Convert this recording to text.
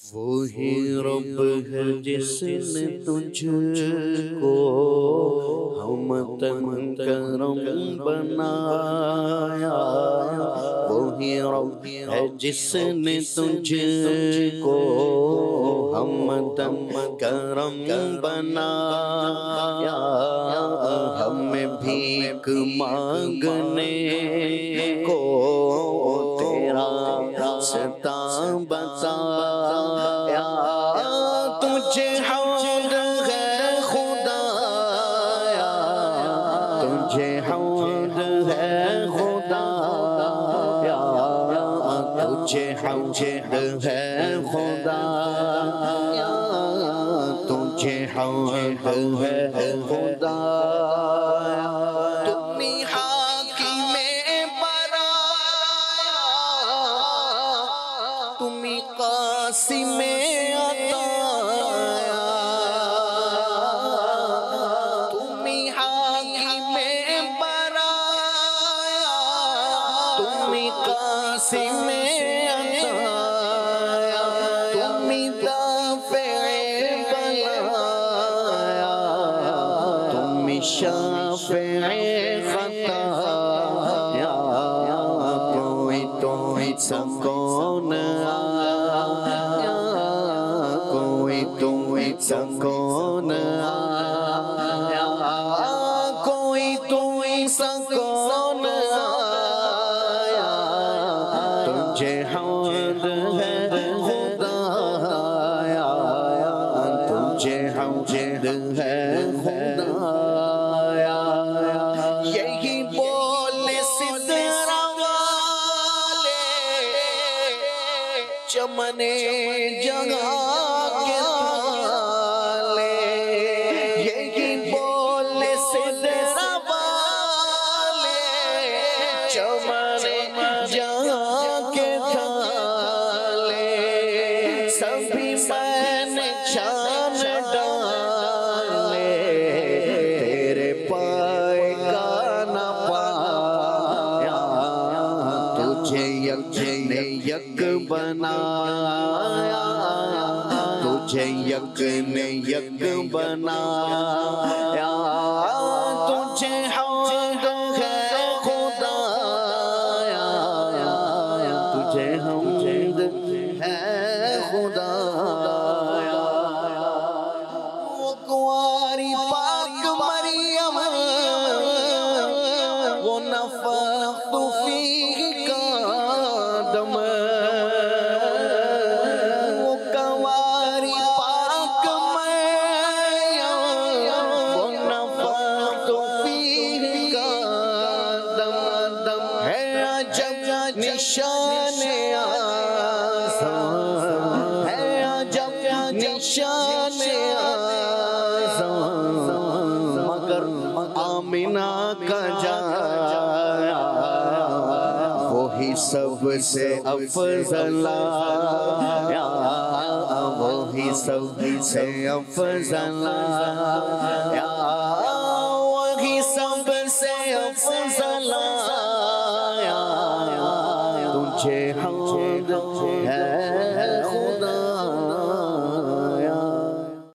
وہی رب ہے جس نے تجھ کو ہمتن کرم بنایا، وہی رب ہے جس نے تجھ کو ہمتن کرم بنایا، ہمیں بھیک مانگنے کو تیرا راستہ بتایا، تجھے حمد ہے خدایا، تجھے حمد ہے خدایا، تجھے حمد ہے خدایا، تجھے حمد ہے خدایا، تمہیں حاکم برایا، تمہیں قاسم عطایا، تمہیں حاکم برایا، تمہیں قاسم عطایا، تمہیں دافع بلایا، تمہیں شافع خطایا، کوئی تو سکون آیا، کوئی تو سکون آیا، کوئی تو سکون آیا، تجھے حمد ہے خدایا، تجھے حمد ہے خدایا، یہی بول سدرا والے چمن جگہ کے تھالے، یہی بول سدرا والے چمن جگہ کے تھالے، سبھی میں نے چھان ڈالے، تیرے پائے کا نہ پایا، تجھے یک نے یک بنایا، تجھے یک نے یک بنایا، تجھے حمد ہے خدایا، تجھے حمد ہے خدایا، وہ کنواری پاک مریم وہ نفخت فیہ کا دم، وہ کنواری پاک مریم وہ نفخت فیہ کا دم، ہے عجب نشان اعظم، ہے عجب نشان اعظم، مگر آمنہ کا جایا، وہی سب سے افضل آیا، وہی سب سے افضل آیا، وہی سب سے افضل آیا، تجھے حمد ہے